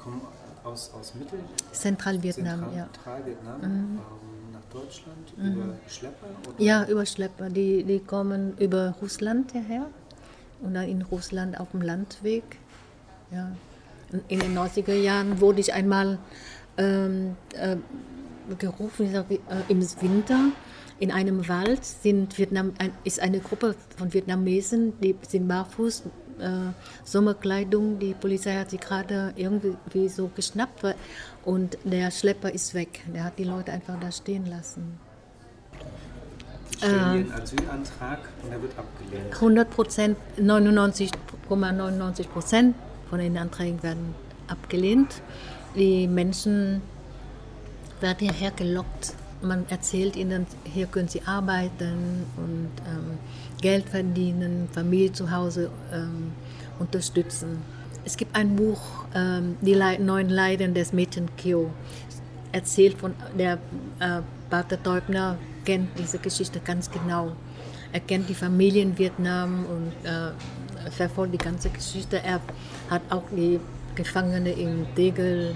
kommen aus Zentralvietnam, ja. Zentralvietnam nach Deutschland über Schlepper? Oder? Ja, über Schlepper. Die kommen über Russland hierher und dann in Russland auf dem Landweg. Ja. In den 90er Jahren wurde ich einmal gerufen, im Winter. In einem Wald ist eine Gruppe von Vietnamesen, die sind barfuß, Sommerkleidung. Die Polizei hat sie gerade irgendwie so geschnappt und der Schlepper ist weg. Der hat die Leute einfach da stehen lassen. Sie stellen Ihren Asylantrag und er wird abgelehnt. 100%, 99,99% von den Anträgen werden abgelehnt. Die Menschen werden hierher gelockt. Man erzählt ihnen, hier können sie arbeiten und Geld verdienen, Familie zu Hause unterstützen. Es gibt ein Buch, Die 9 Leiden des Mädchen Kyo, erzählt von der Pater Teubner, kennt diese Geschichte ganz genau. Er kennt die Familie in Vietnam und verfolgt die ganze Geschichte. Er hat auch die Gefangene in Tegel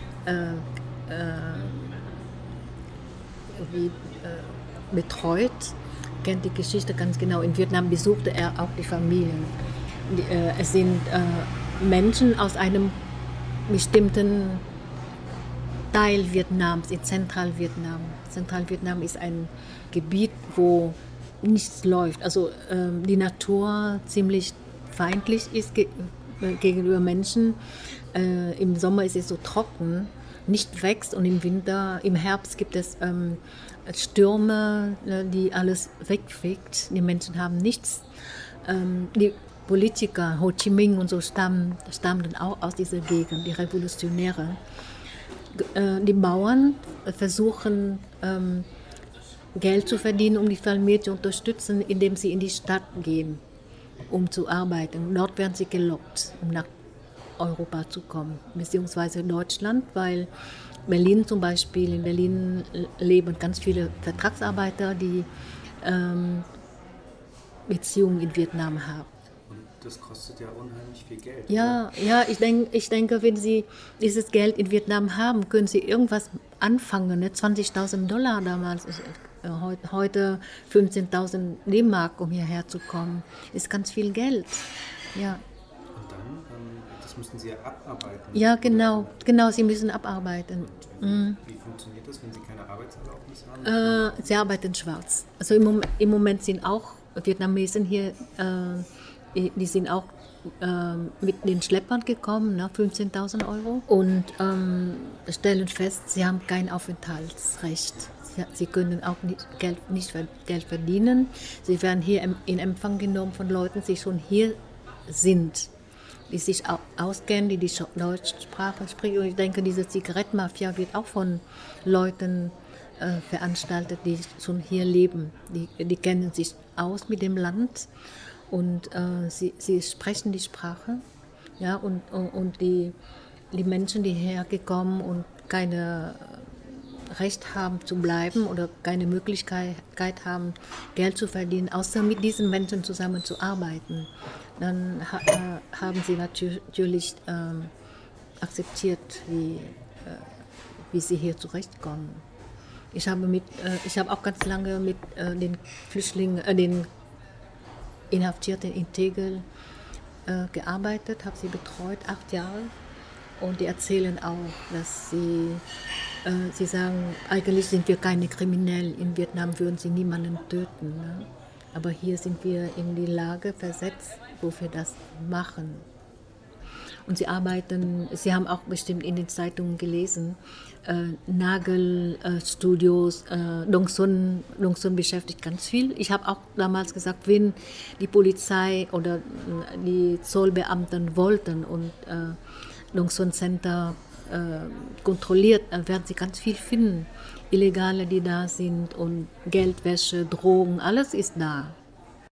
betreut, kennt die Geschichte ganz genau. In Vietnam besuchte er auch die Familien. Es sind Menschen aus einem bestimmten Teil Vietnams, in Zentralvietnam. Zentralvietnam ist ein Gebiet, wo nichts läuft. Also die Natur ziemlich feindlich ist gegenüber Menschen. Im Sommer ist es so trocken, nicht wächst, und im Winter, im Herbst gibt es Stürme, die alles wegfegt. Die Menschen haben nichts. Die Politiker, Ho Chi Minh und so, stammen auch aus dieser Gegend, die Revolutionäre. Die Bauern versuchen, Geld zu verdienen, um die Familie zu unterstützen, indem sie in die Stadt gehen, um zu arbeiten. Dort werden sie gelockt, um nach Europa zu kommen, beziehungsweise Deutschland, weil Berlin zum Beispiel, in Berlin leben ganz viele Vertragsarbeiter, die Beziehungen in Vietnam haben. Und das kostet ja unheimlich viel Geld. Ja, ich denke, wenn Sie dieses Geld in Vietnam haben, können Sie irgendwas anfangen. Ne? $20.000 damals, heute 15.000 D-Mark, um hierher zu kommen, ist ganz viel Geld. Ja. Das müssen Sie ja abarbeiten. Ja, genau, Sie müssen abarbeiten. Wie funktioniert das, wenn Sie keine Arbeitserlaubnis haben? Sie arbeiten schwarz. Also im Moment sind auch Vietnamesen hier, die sind auch mit den Schleppern gekommen, 15.000 Euro, und stellen fest, sie haben kein Aufenthaltsrecht. Sie können auch nicht Geld verdienen. Sie werden hier in Empfang genommen von Leuten, die schon hier sind, die sich auskennen, die Deutschsprache sprechen. Und ich denke, diese Zigarettenmafia wird auch von Leuten veranstaltet, die schon hier leben. Die kennen sich aus mit dem Land und sie sprechen die Sprache. Ja, und die Menschen, die hergekommen und keine Recht haben zu bleiben oder keine Möglichkeit haben, Geld zu verdienen, außer mit diesen Menschen zusammenzuarbeiten, dann haben sie natürlich akzeptiert, wie sie hier zurechtkommen. Ich habe auch ganz lange mit den Flüchtlingen, den Inhaftierten in Tegel gearbeitet, habe sie betreut, 8 Jahre. Und die erzählen auch, dass sie sagen, eigentlich sind wir keine Kriminellen. In Vietnam würden sie niemanden töten. Ne? Aber hier sind wir in die Lage versetzt, wo wir das machen. Und sie haben auch bestimmt in den Zeitungen gelesen, Nagelstudios, Dong Xuân beschäftigt ganz viel. Ich habe auch damals gesagt, wenn die Polizei oder die Zollbeamten wollten und Dong Xuân Center kontrolliert, werden sie ganz viel finden. Illegale, die da sind, und Geldwäsche, Drogen, alles ist da.